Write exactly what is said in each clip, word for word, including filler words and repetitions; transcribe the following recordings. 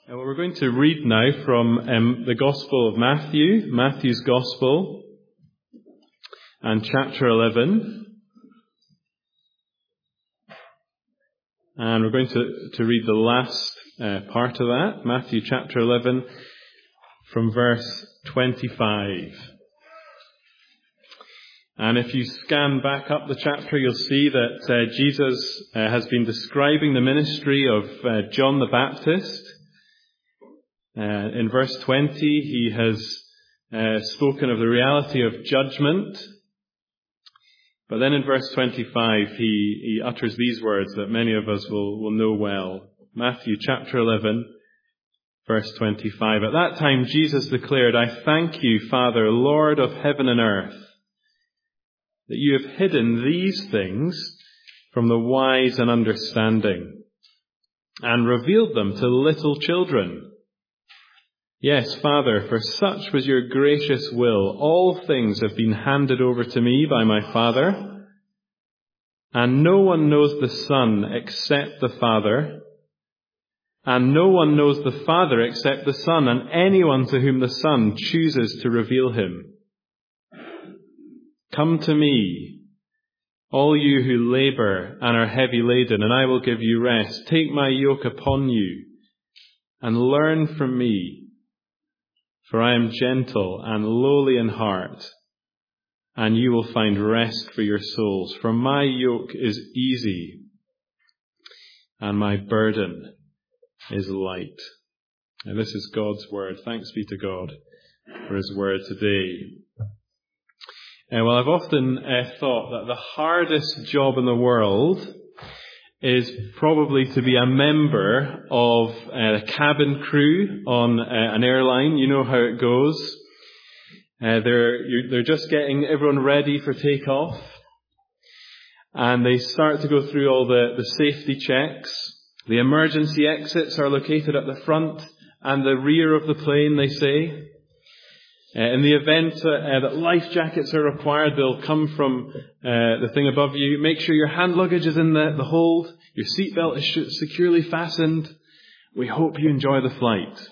Uh, well, we're going to read now from um, the Gospel of Matthew, Matthew's Gospel, and chapter eleven. And we're going to, to read the last uh, part of that, Matthew chapter eleven, from verse twenty-five. And if you scan back up the chapter, you'll see that uh, Jesus uh, has been describing the ministry of uh, John the Baptist. Uh, in verse twenty, he has uh, spoken of the reality of judgment. But then in verse twenty-five, he, he utters these words that many of us will, will know well. Matthew chapter eleven, verse twenty-five. At that time, Jesus declared, "I thank you, Father, Lord of heaven and earth, that you have hidden these things from the wise and understanding, and revealed them to little children. Yes, Father, for such was your gracious will. All things have been handed over to me by my Father, and no one knows the Son except the Father, and no one knows the Father except the Son, and anyone to whom the Son chooses to reveal him. Come to me, all you who labor and are heavy laden, and I will give you rest. Take my yoke upon you and learn from me, for I am gentle and lowly in heart, and you will find rest for your souls. For my yoke is easy, and my burden is light." And this is God's word. Thanks be to God for his word today. Uh, well, I've often uh, thought that the hardest job in the world is probably to be a member of uh, a cabin crew on uh, an airline. You know how it goes. Uh, they're you, they're just getting everyone ready for takeoff, and they start to go through all the, the safety checks. The emergency exits are located at the front and the rear of the plane, they say. Uh, in the event uh, uh, that life jackets are required, they'll come from uh, the thing above you. Make sure your hand luggage is in the, the hold. Your seatbelt is sh- securely fastened. We hope you enjoy the flight.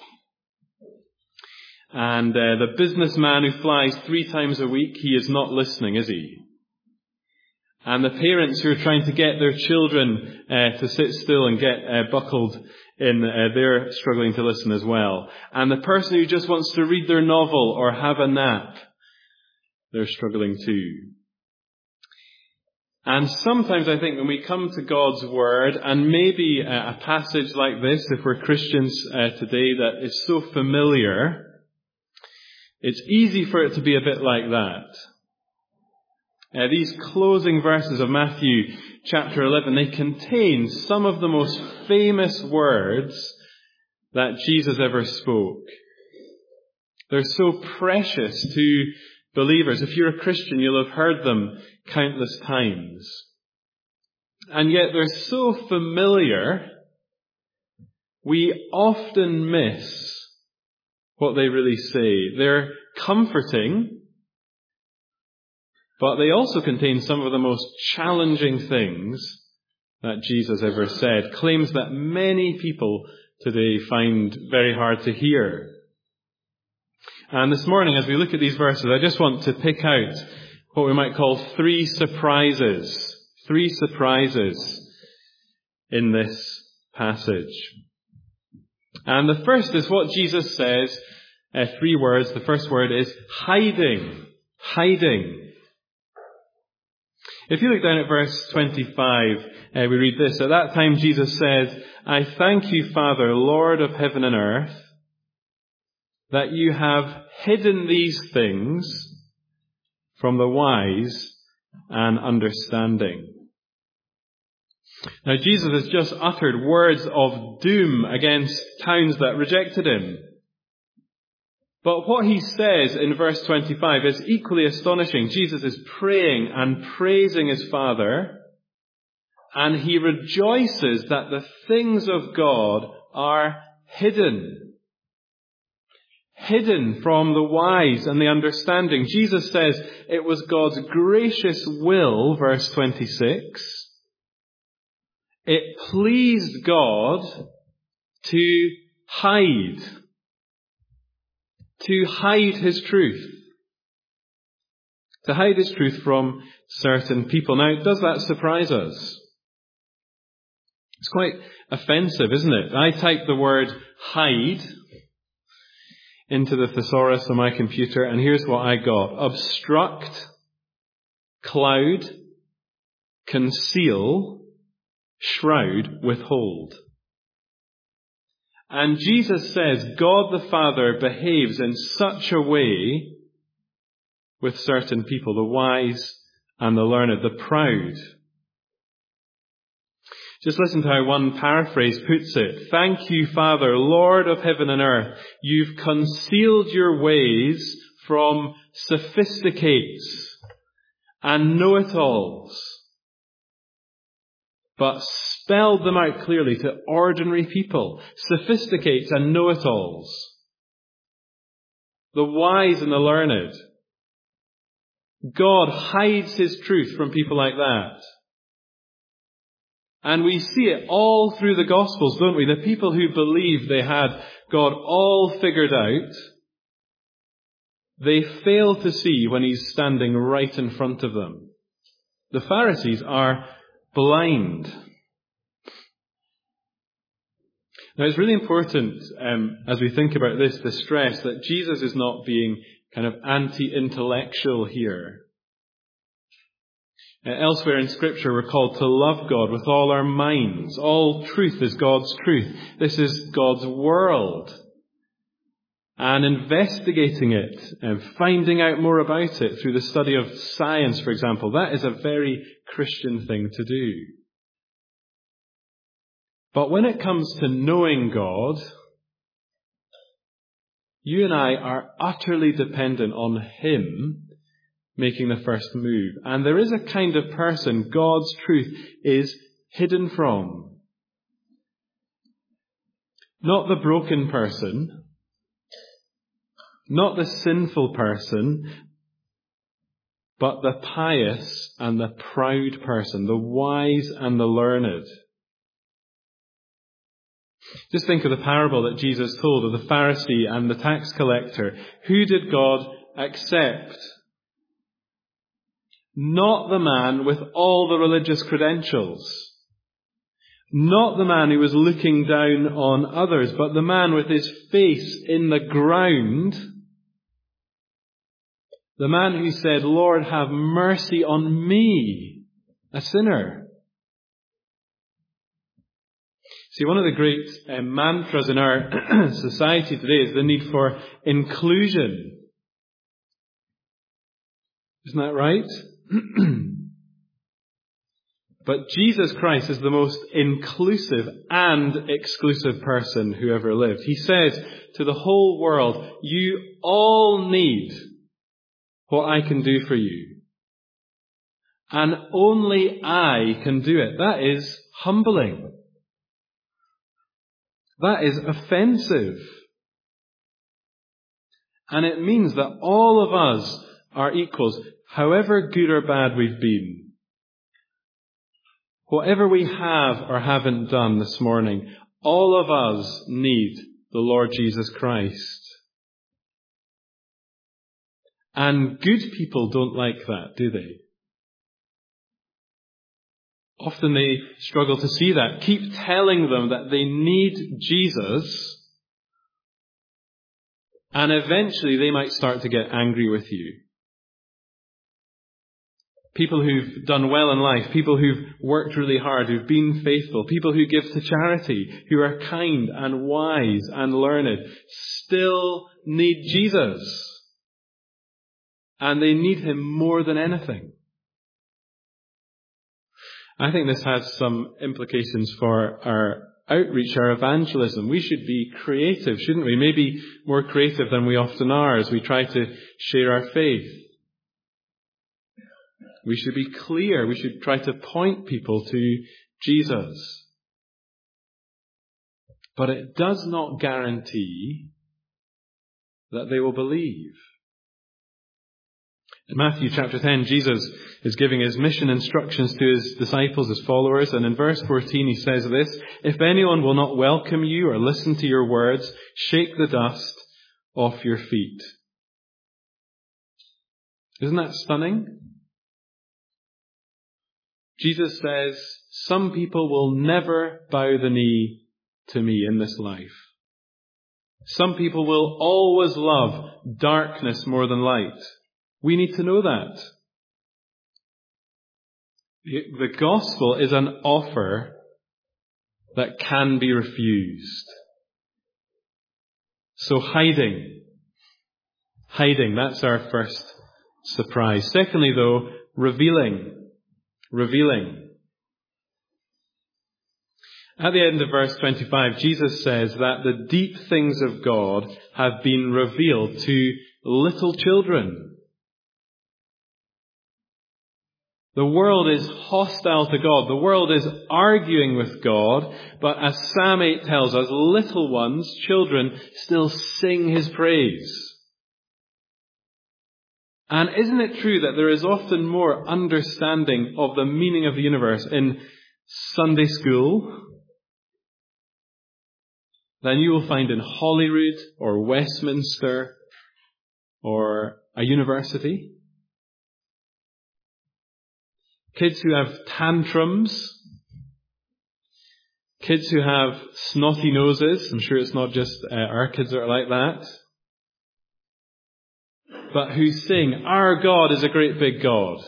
And uh, the businessman who flies three times a week, he is not listening, is he? And the parents who are trying to get their children uh, to sit still and get uh, buckled in, uh, they're struggling to listen as well. And the person who just wants to read their novel or have a nap, they're struggling too. And sometimes I think when we come to God's Word, and maybe a passage like this, if we're Christians uh, today, that is so familiar, it's easy for it to be a bit like that. Uh, these closing verses of Matthew chapter eleven, they contain some of the most famous words that Jesus ever spoke. They're so precious to believers. If you're a Christian, you'll have heard them countless times. And yet they're so familiar, we often miss what they really say. They're comforting, but they also contain some of the most challenging things that Jesus ever said, claims that many people today find very hard to hear. And this morning, as we look at these verses, I just want to pick out what we might call three surprises. Three surprises in this passage. And the first is what Jesus says, uh, three words. The first word is hiding. Hiding. If you look down at verse twenty-five, uh, we read this. At that time Jesus said, "I thank you, Father, Lord of heaven and earth, that you have hidden these things from the wise and understanding." Now Jesus has just uttered words of doom against towns that rejected him. But what he says in verse twenty-five is equally astonishing. Jesus is praying and praising his Father, and he rejoices that the things of God are hidden. Hidden from the wise and the understanding. Jesus says it was God's gracious will, verse twenty-six. It pleased God to hide. To hide his truth. To hide his truth from certain people. Now, does that surprise us? It's quite offensive, isn't it? I typed the word hide into the thesaurus on my computer, and here's what I got. Obstruct, cloud, conceal, shroud, withhold. And Jesus says God the Father behaves in such a way with certain people, the wise and the learned, the proud. Just listen to how one paraphrase puts it. Thank you, Father, Lord of heaven and earth. You've concealed your ways from sophisticates and know-it-alls, but spelled them out clearly to ordinary people, sophisticates and know-it-alls, the wise and the learned. God hides his truth from people like that. And we see it all through the Gospels, don't we? The people who believed they had God all figured out, they fail to see when he's standing right in front of them. The Pharisees are blind. Now it's really important, um, as we think about this, to stress that Jesus is not being kind of anti-intellectual here. Uh, elsewhere in Scripture we're called to love God with all our minds. All truth is God's truth. This is God's world. And investigating it and finding out more about it through the study of science, for example, that is a very Christian thing to do. But when it comes to knowing God, you and I are utterly dependent on him making the first move. And there is a kind of person God's truth is hidden from. Not the broken person, not the sinful person, but the pious and the proud person, the wise and the learned. Just think of the parable that Jesus told of the Pharisee and the tax collector. Who did God accept? Not the man with all the religious credentials. Not the man who was looking down on others, but the man with his face in the ground. The man who said, Lord, have mercy on me, a sinner. See, one of the great uh, mantras in our society today is the need for inclusion. Isn't that right? But Jesus Christ is the most inclusive and exclusive person who ever lived. He says to the whole world, you all need what I can do for you. And only I can do it. That is humbling. That is offensive. And it means that all of us are equals, however good or bad we've been. Whatever we have or haven't done this morning, all of us need the Lord Jesus Christ. And good people don't like that, do they? Often they struggle to see that. Keep telling them that they need Jesus, and eventually they might start to get angry with you. People who've done well in life, people who've worked really hard, who've been faithful, people who give to charity, who are kind and wise and learned, still need Jesus. And they need him more than anything. I think this has some implications for our outreach, our evangelism. We should be creative, shouldn't we? Maybe more creative than we often are as we try to share our faith. We should be clear. We should try to point people to Jesus. But it does not guarantee that they will believe. In Matthew chapter ten, Jesus is giving his mission instructions to his disciples, his followers, and in verse fourteen he says this, "If anyone will not welcome you or listen to your words, shake the dust off your feet." Isn't that stunning? Jesus says, some people will never bow the knee to me in this life. Some people will always love darkness more than light. We need to know that. The gospel is an offer that can be refused. So hiding. Hiding, that's our first surprise. Secondly, though, revealing. Revealing. At the end of verse twenty-five, Jesus says that the deep things of God have been revealed to little children. The world is hostile to God. The world is arguing with God. But as Psalm eight tells us, little ones, children, still sing his praise. And isn't it true that there is often more understanding of the meaning of the universe in Sunday school than you will find in Holyrood or Westminster or a university? Kids who have tantrums, kids who have snotty noses, I'm sure it's not just uh, our kids that are like that, but who sing, "Our God is a great big God,"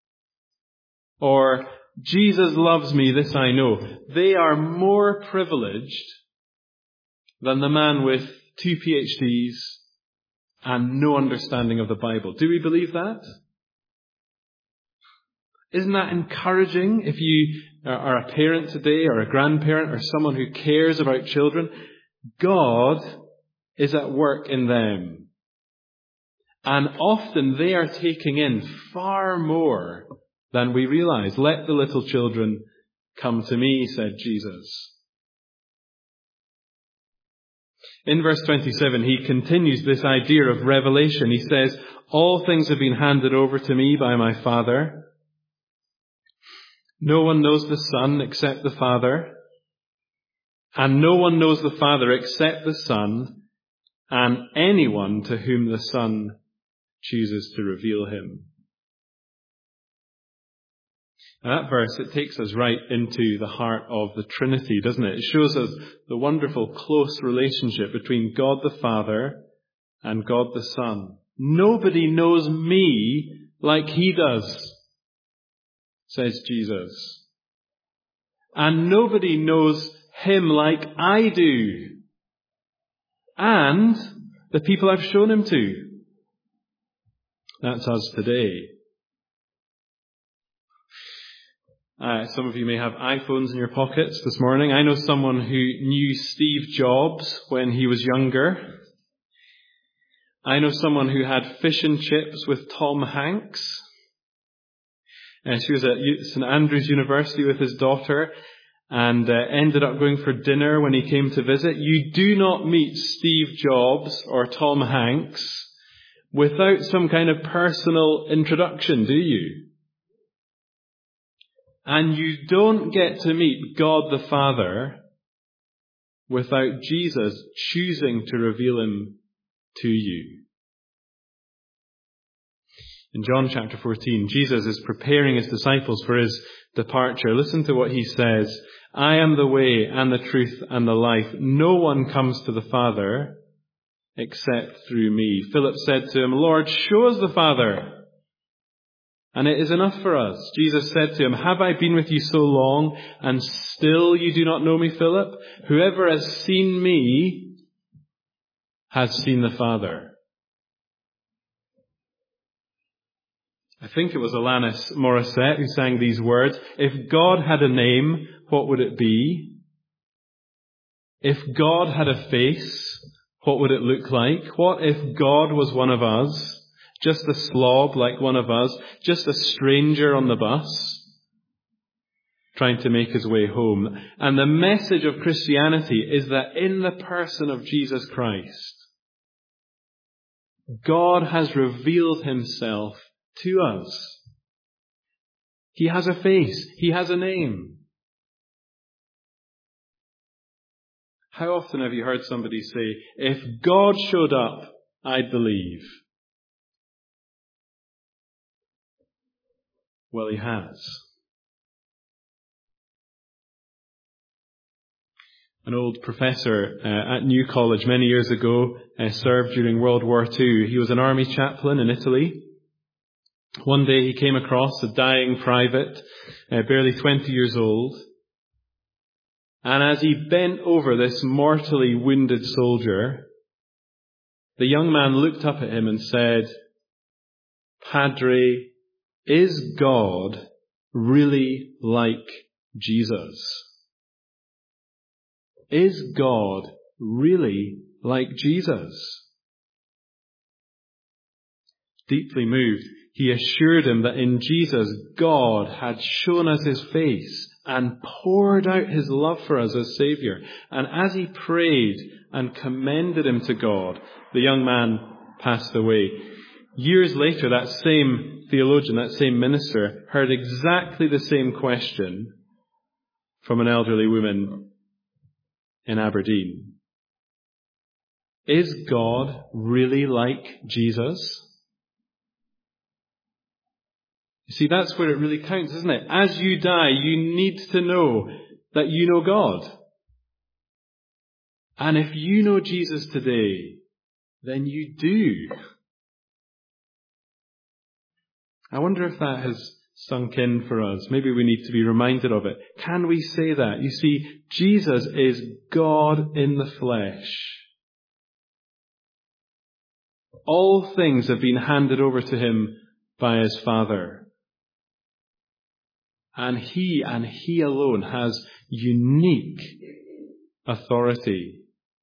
or "Jesus loves me, this I know." They are more privileged than the man with two P H Ds and no understanding of the Bible. Do we believe that? Isn't that encouraging if you are a parent today or a grandparent or someone who cares about children? God is at work in them. And often they are taking in far more than we realize. "Let the little children come to me," said Jesus. In verse twenty-seven, he continues this idea of revelation. He says, "All things have been handed over to me by my Father. No one knows the Son except the Father, and no one knows the Father except the Son, and anyone to whom the Son chooses to reveal him." Now that verse, it takes us right into the heart of the Trinity, doesn't it? It shows us the wonderful close relationship between God the Father and God the Son. "Nobody knows me like he does," says Jesus. "And nobody knows him like I do, and the people I've shown him to." That's us today. Uh, some of you may have iPhones in your pockets this morning. I know someone who knew Steve Jobs when he was younger. I know someone who had fish and chips with Tom Hanks. Uh, she was at St Andrews University with his daughter and uh, ended up going for dinner when he came to visit. You do not meet Steve Jobs or Tom Hanks without some kind of personal introduction, do you? And you don't get to meet God the Father without Jesus choosing to reveal him to you. In John chapter fourteen, Jesus is preparing his disciples for his departure. Listen to what he says. "I am the way and the truth and the life. No one comes to the Father except through me." Philip said to him, "Lord, show us the Father, and it is enough for us." Jesus said to him, "Have I been with you so long, and still you do not know me, Philip? Whoever has seen me has seen the Father." I think it was Alanis Morissette who sang these words. If God had a name, what would it be? If God had a face, what would it look like? What if God was one of us? Just a slob like one of us, just a stranger on the bus, trying to make his way home. And the message of Christianity is that in the person of Jesus Christ, God has revealed himself to us. He has a face. He has a name. How often have you heard somebody say, if God showed up, I'd believe? Well, he has. An old professor uh, at New College many years ago uh, served during World War Two. He was an army chaplain in Italy. One day he came across a dying private, uh, barely twenty years old. And as he bent over this mortally wounded soldier, the young man looked up at him and said, Padre, is God really like Jesus? Is God really like Jesus? Deeply moved, he assured him that in Jesus, God had shown us his face and poured out his love for us as Saviour. And as he prayed and commended him to God, the young man passed away. Years later, that same theologian, that same minister, heard exactly the same question from an elderly woman in Aberdeen. Is God really like Jesus? You see, that's where it really counts, isn't it? As you die, you need to know that you know God. And if you know Jesus today, then you do. I wonder if that has sunk in for us. Maybe we need to be reminded of it. Can we say that? You see, Jesus is God in the flesh. All things have been handed over to him by his Father. And he and he alone has unique authority.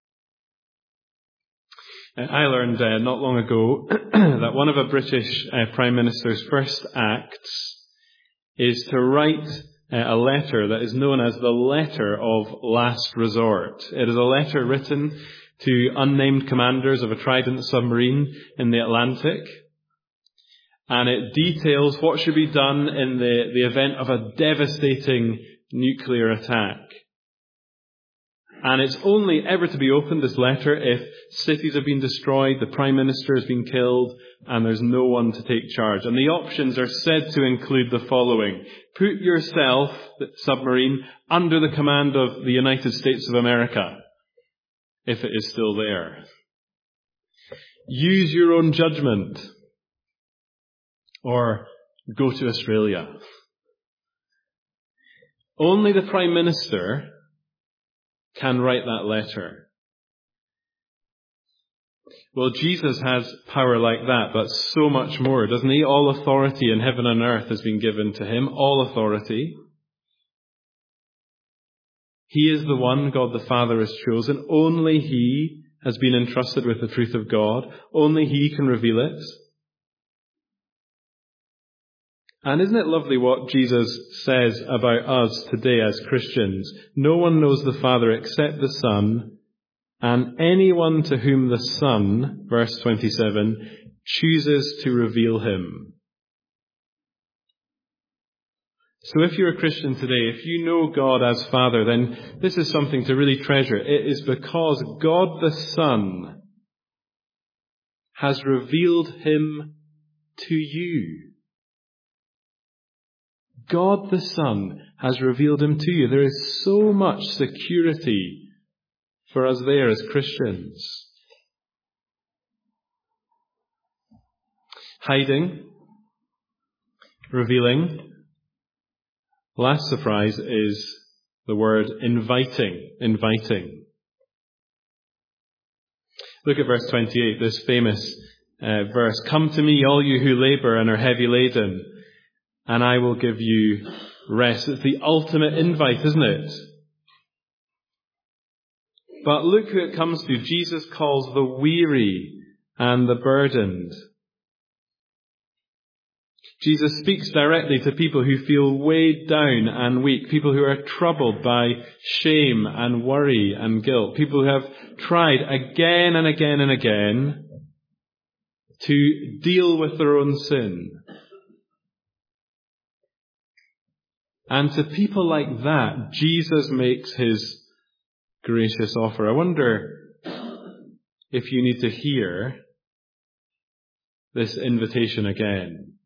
I learned uh, not long ago that one of a British uh, Prime Minister's first acts is to write uh, a letter that is known as the Letter of Last Resort. It is a letter written to unnamed commanders of a Trident submarine in the Atlantic. And it details what should be done in the, the event of a devastating nuclear attack. And it's only ever to be opened, this letter, if cities have been destroyed, the Prime Minister has been killed, and there's no one to take charge. And the options are said to include the following. Put yourself, the submarine, under the command of the United States of America, if it is still there. Use your own judgment. Or go to Australia. Only the Prime Minister can write that letter. Well, Jesus has power like that, but so much more, doesn't he? All authority in heaven and earth has been given to him. All authority. He is the one God the Father has chosen. Only he has been entrusted with the truth of God. Only he can reveal it. And isn't it lovely what Jesus says about us today as Christians? No one knows the Father except the Son, and anyone to whom the Son, verse twenty-seven, chooses to reveal him. So if you're a Christian today, if you know God as Father, then this is something to really treasure. It is because God the Son has revealed him to you. God the Son has revealed him to you. There is so much security for us there as Christians. Hiding, revealing. Last surprise is the word inviting, inviting. Look at verse twenty-eight, this famous uh, verse. Come to me, all you who labor and are heavy laden, and I will give you rest. It's the ultimate invite, isn't it? But look who it comes to. Jesus calls the weary and the burdened. Jesus speaks directly to people who feel weighed down and weak, people who are troubled by shame and worry and guilt, people who have tried again and again and again to deal with their own sin. And to people like that, Jesus makes his gracious offer. I wonder if you need to hear this invitation again.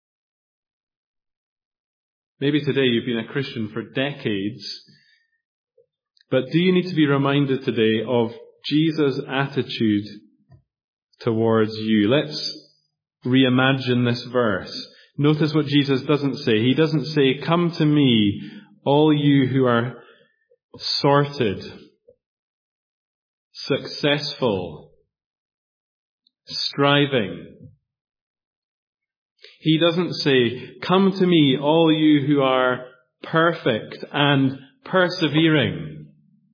Maybe today you've been a Christian for decades, but do you need to be reminded today of Jesus' attitude towards you? Let's reimagine this verse. Notice what Jesus doesn't say. He doesn't say, "Come to me, all you who are sorted, successful, striving." He doesn't say, "Come to me, all you who are perfect and persevering."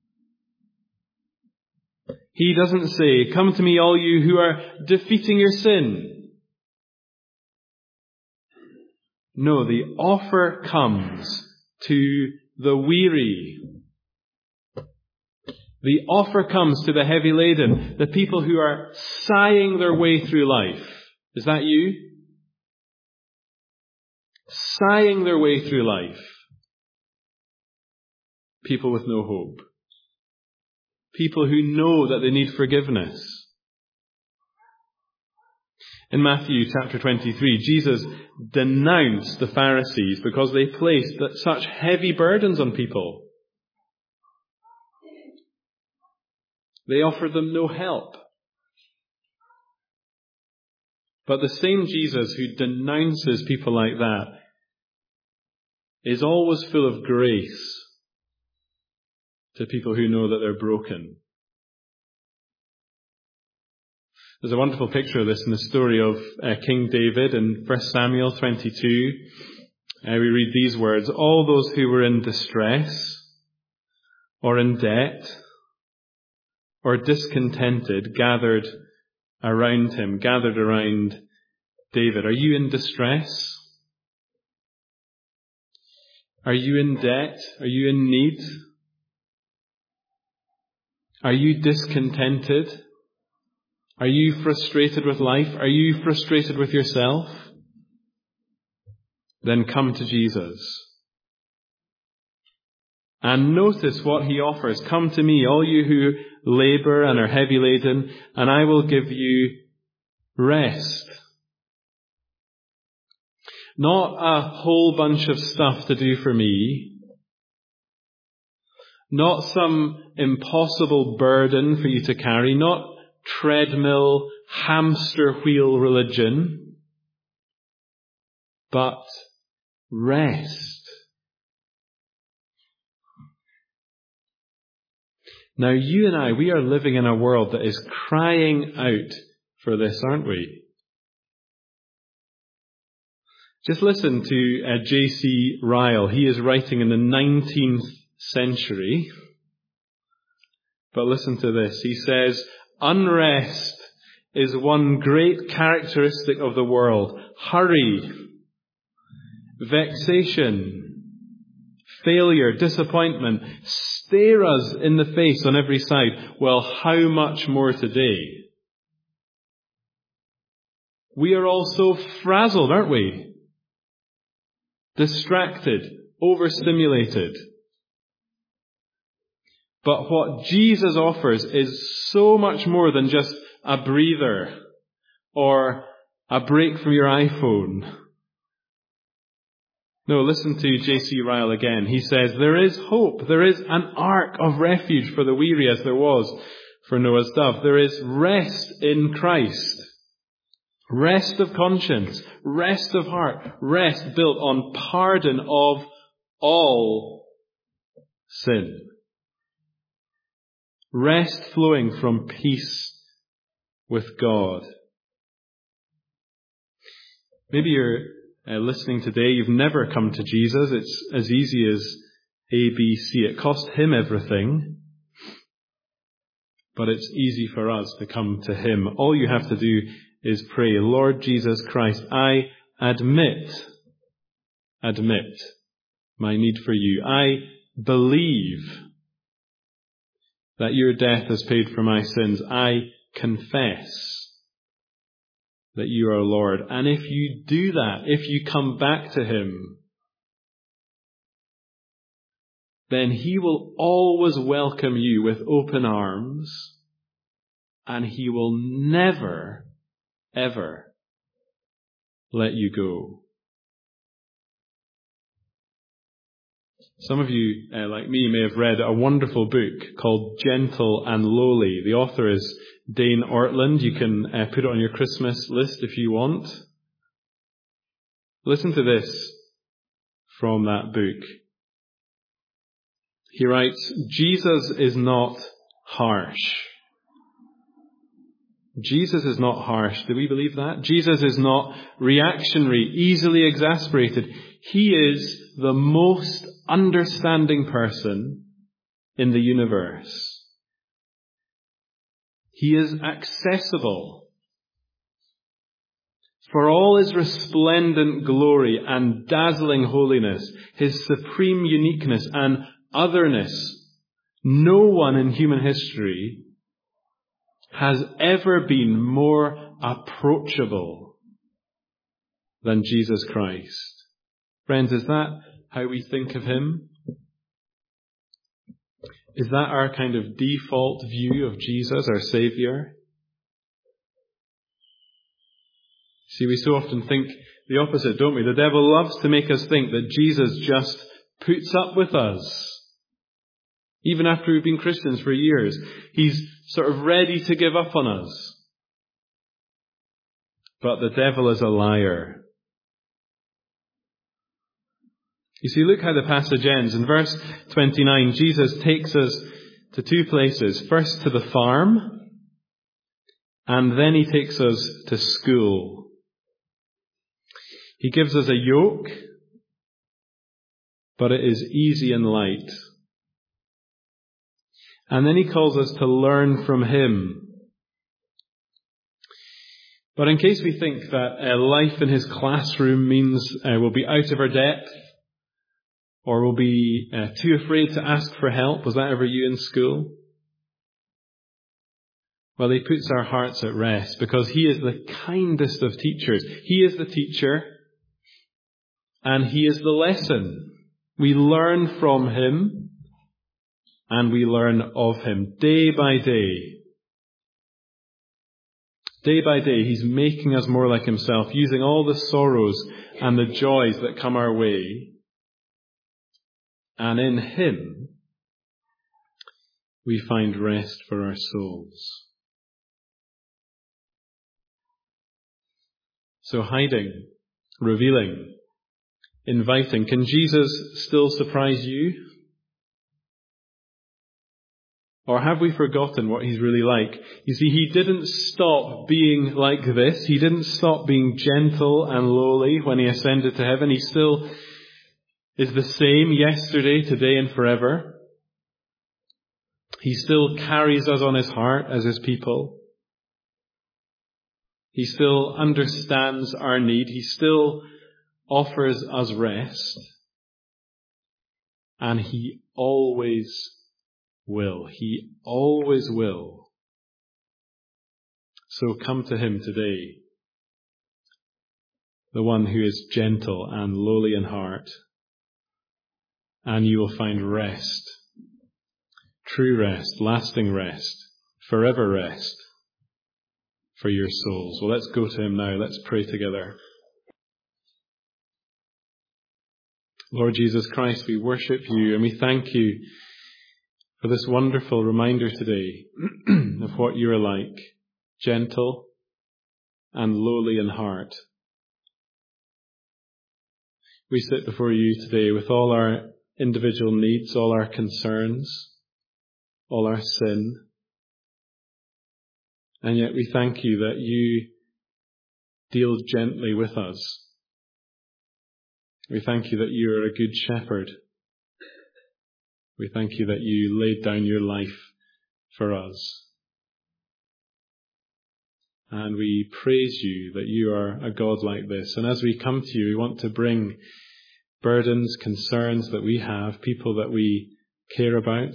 He doesn't say, "Come to me, all you who are defeating your sin." No, the offer comes to the weary. The offer comes to the heavy laden, the people who are sighing their way through life. Is that you? Sighing their way through life. People with no hope. People who know that they need forgiveness. In Matthew chapter twenty-three, Jesus denounced the Pharisees because they placed such heavy burdens on people. They offered them no help. But the same Jesus who denounces people like that is always full of grace to people who know that they're broken. There's a wonderful picture of this in the story of uh, King David in First Samuel twenty-two. Uh, we read these words: "All those who were in distress, or in debt, or discontented, gathered around him," gathered around David. Are you in distress? Are you in debt? Are you in need? Are you discontented? Are you frustrated with life? Are you frustrated with yourself? Then come to Jesus. And notice what he offers. "Come to me, all you who labor and are heavy laden, and I will give you rest." Not a whole bunch of stuff to do for me. Not some impossible burden for you to carry. Not treadmill, hamster wheel religion, but rest. Now, you and I, we are living in a world that is crying out for this, aren't we? Just listen to uh, J C Ryle. He is writing in the nineteenth century. But listen to this. He says, "Unrest is one great characteristic of the world. Hurry, vexation, failure, disappointment stare us in the face on every side. Well, how much more today? We are all so frazzled, aren't we? Distracted, overstimulated. But what Jesus offers is so much more than just a breather or a break from your iPhone. No, listen to J C Ryle again. He says, "There is hope. There is an ark of refuge for the weary as there was for Noah's dove. There is rest in Christ. Rest of conscience, rest of heart, rest built on pardon of all sin. Rest flowing from peace with God." Maybe you're uh, listening today, you've never come to Jesus. It's as easy as A, B, C. It cost him everything, but it's easy for us to come to him. All you have to do is pray, "Lord Jesus Christ, I admit, admit my need for you. I believe that your death has paid for my sins. I confess that you are Lord." And if you do that, if you come back to him, then he will always welcome you with open arms, and he will never, ever let you go. Some of you, uh, like me, may have read a wonderful book called Gentle and Lowly. The author is Dane Ortland. You can uh, put it on your Christmas list if you want. Listen to this from that book. He writes, Jesus is not harsh. Jesus is not harsh. Do we believe that? Jesus is not reactionary, easily exasperated. He is the most understanding person in the universe. He is accessible. For all his resplendent glory and dazzling holiness, his supreme uniqueness and otherness, no one in human history has ever been more approachable than Jesus Christ. Friends, is that how we think of him? Is that our kind of default view of Jesus, our Saviour? See, we so often think the opposite, don't we? The devil loves to make us think that Jesus just puts up with us. Even after we've been Christians for years, he's sort of ready to give up on us. But the devil is a liar. You see, look how the passage ends. In verse twenty-nine, Jesus takes us to two places. First to the farm, and then he takes us to school. He gives us a yoke, but it is easy and light. And then he calls us to learn from him. But in case we think that uh, life in his classroom means uh, we'll be out of our depth, or we'll be uh, too afraid to ask for help, was that ever you in school? Well, he puts our hearts at rest because he is the kindest of teachers. He is the teacher, and he is the lesson. We learn from him. And we learn of him day by day. Day by day, he's making us more like himself, using all the sorrows and the joys that come our way. And in him, we find rest for our souls. So hiding, revealing, inviting. Can Jesus still surprise you? Or have we forgotten what he's really like? You see, he didn't stop being like this. He didn't stop being gentle and lowly when he ascended to heaven. He still is the same yesterday, today, and forever. He still carries us on his heart as his people. He still understands our need. He still offers us rest. And he always will. He always will. So come to him today, the one who is gentle and lowly in heart, and you will find rest, true rest, lasting rest, forever rest for your souls. Well, let's go to him now. Let's pray together. Lord Jesus Christ, we worship you and we thank you for this wonderful reminder today of what you are like, gentle and lowly in heart. We sit before you today with all our individual needs, all our concerns, all our sin. And yet we thank you that you deal gently with us. We thank you that you are a good shepherd. We thank you that you laid down your life for us. And we praise you that you are a God like this. And as we come to you, we want to bring burdens, concerns that we have, people that we care about.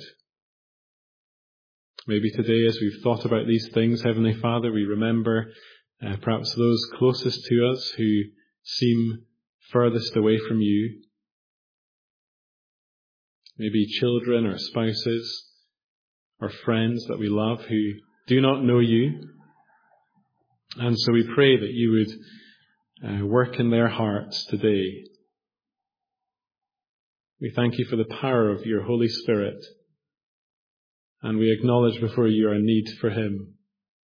Maybe today, as we've thought about these things, Heavenly Father, we remember uh, perhaps those closest to us who seem furthest away from you. maybe children or spouses or friends that we love who do not know you. And so we pray that you would uh, work in their hearts today. We thank you for the power of your Holy Spirit, and we acknowledge before you our need for him.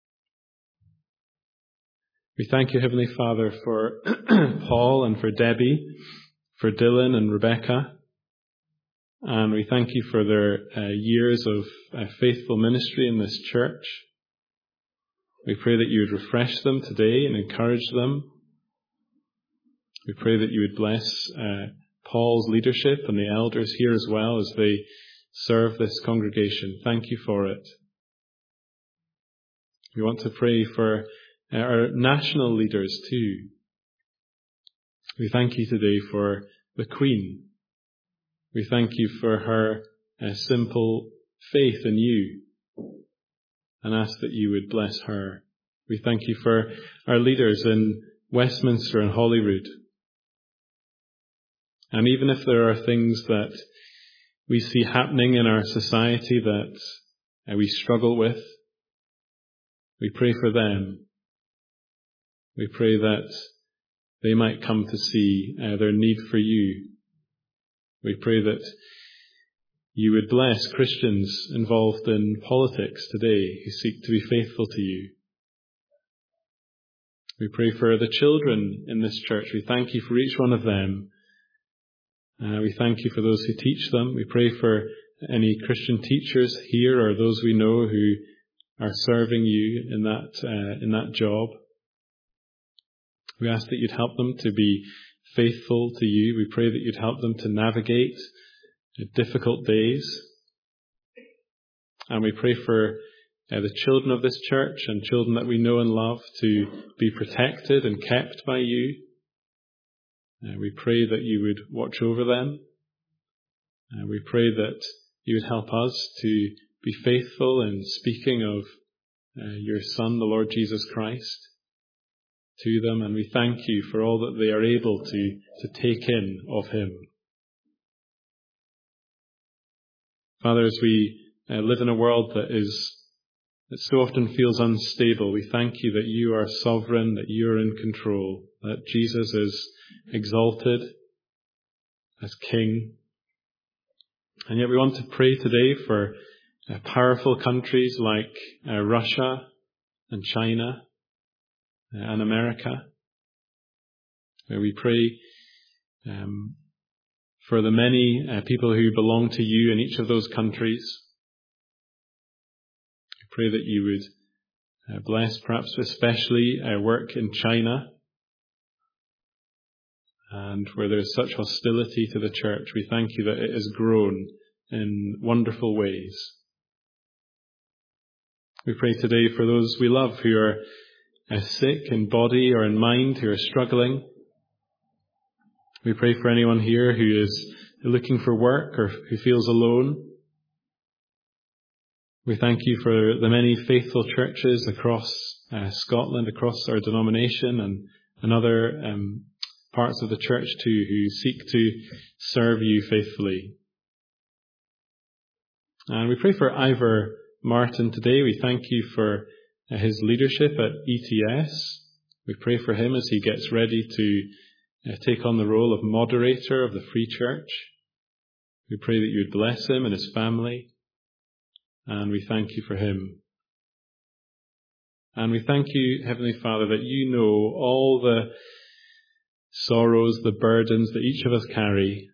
We thank you, Heavenly Father, for Paul and for Debbie, for Dylan and Rebecca, and we thank you for their uh, years of uh, faithful ministry in this church. We pray that you would refresh them today and encourage them. We pray that you would bless uh, Paul's leadership and the elders here as well as they serve this congregation. Thank you for it. We want to pray for our national leaders too. We thank you today for the Queen. We thank you for her uh, simple faith in you and ask that you would bless her. We thank you for our leaders in Westminster and Holyrood. And even if there are things that we see happening in our society that uh, we struggle with, we pray for them. We pray that they might come to see uh, their need for you. We pray that you would bless Christians involved in politics today who seek to be faithful to you. We pray for the children in this church. We thank you for each one of them. Uh, we thank you for those who teach them. We pray for any Christian teachers here or those we know who are serving you in that uh, in that job. We ask that you'd help them to be faithful to you. We pray that you'd help them to navigate difficult days. And we pray for uh, the children of this church and children that we know and love to be protected and kept by you. Uh, we pray that you would watch over them. Uh, we pray that you would help us to be faithful in speaking of uh, your Son, the Lord Jesus Christ, to them. And we thank you for all that they are able to, to take in of him. Father, as we uh, live in a world that is that so often feels unstable, we thank you that you are sovereign, that you are in control, that Jesus is exalted as King. And yet we want to pray today for uh, powerful countries like uh, Russia and China uh, and America, where we pray um, for the many uh, people who belong to you in each of those countries. We pray that you would uh, bless perhaps especially uh, work in China, and where there's such hostility to the church. We thank you that it has grown in wonderful ways. We pray today for those we love who are uh, sick in body or in mind, who are struggling. We pray for anyone here who is looking for work or who feels alone. We thank you for the many faithful churches across uh, Scotland, across our denomination and, and other um, parts of the church too, who seek to serve you faithfully. And we pray for Ivor Martin today. We thank you for uh, his leadership at E T S. We pray for him as he gets ready to uh, take on the role of moderator of the Free Church. We pray that you would bless him and his family. And we thank you for him. And we thank you, Heavenly Father, that you know all the sorrows, the burdens that each of us carry.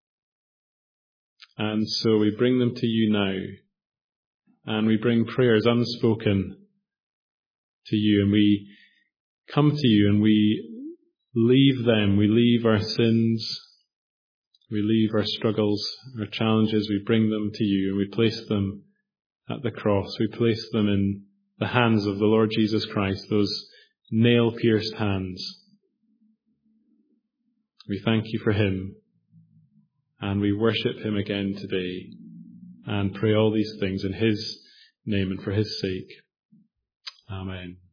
And so we bring them to you now. And we bring prayers unspoken to you. And we come to you and we leave them. We leave our sins. We leave our struggles, our challenges. We bring them to you and we place them at the cross. We place them in the hands of the Lord Jesus Christ, those nail-pierced hands. We thank you for him, and we worship him again today, and pray all these things in his name and for his sake. Amen.